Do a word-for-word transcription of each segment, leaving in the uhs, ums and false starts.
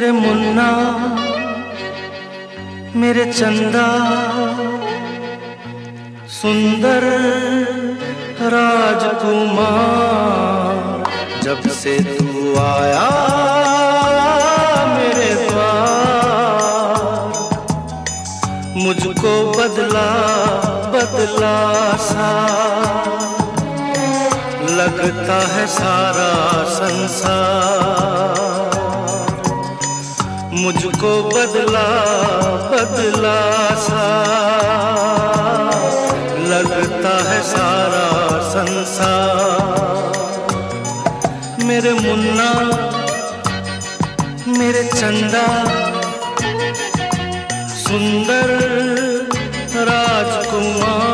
मेरे मुन्ना मेरे चंदा सुंदर राजकुमार, जब से तू आया मेरे द्वार, मुझको बदला बदला सा लगता है सारा संसार। मुझको बदला बदला सा लगता है सारा संसार। मेरे मुन्ना मेरे चंदा सुंदर राजकुमार।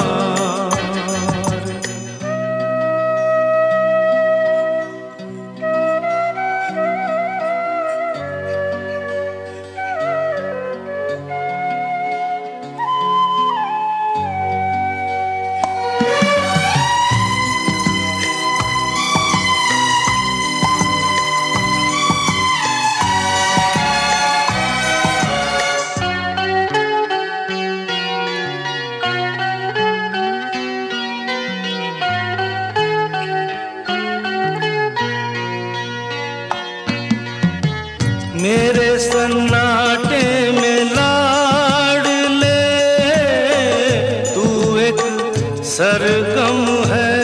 मेरे सन्नाटे में लाडले तू एक सरगम है,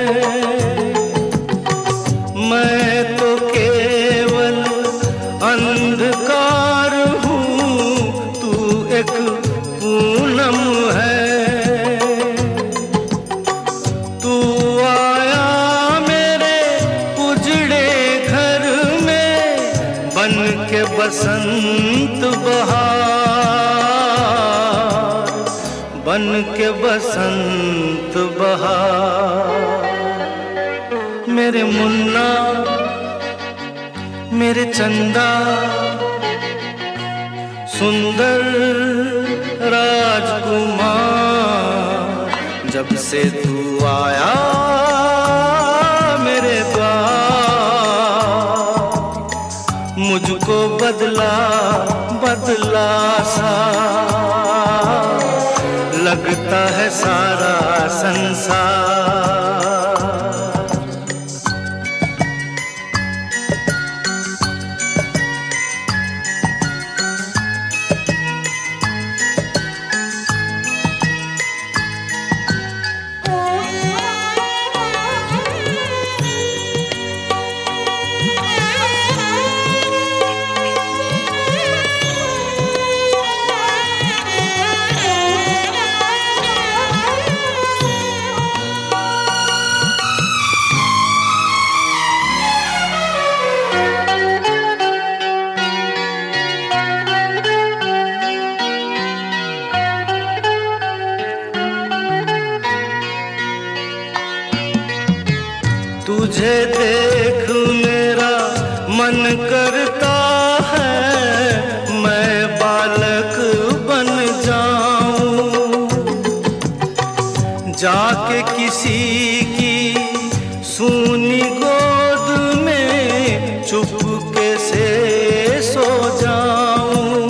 मैं तो केवल अंधकार हूँ, तू एक पूनम है। तू आया मेरे उजड़े घर में बन के बसंत बहार, बन के बसंत बहार। मेरे मुन्ना मेरे चंदा सुंदर राजकुमार, जब से तू आया मेरे द्वार, मुझको बदला बदला सा लगता है सारा संसार। तुझे देख मेरा मन करता है मैं बालक बन जाऊं, जाके किसी की सूनी गोद में चुपके से सो जाऊं।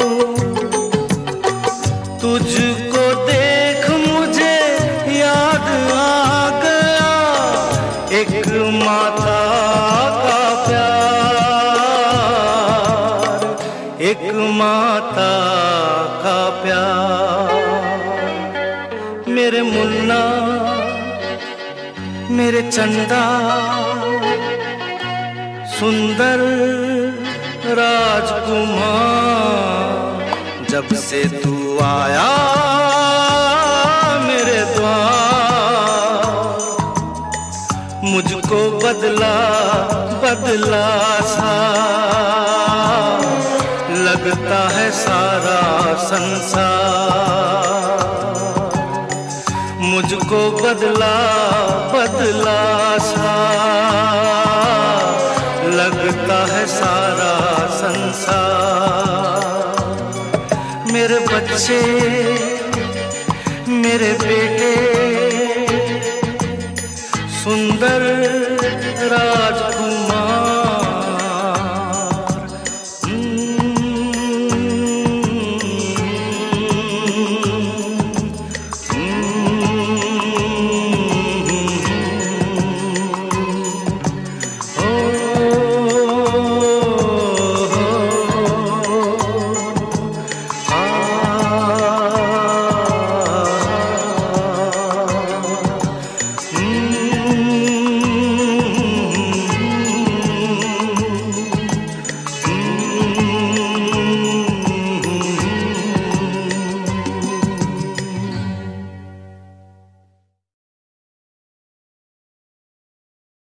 तुझको देख मुझे याद आ गया एक माता का प्यार, एक माता का प्यार। मेरे मुन्ना मेरे चंदा सुंदर राजकुमार, जब से तू आया मेरे द्वार, मुझको बदला बदला सा लगता है सारा संसार। मुझको बदला बदला सा लगता है सारा संसार। मेरे बच्चे मेरे बेटे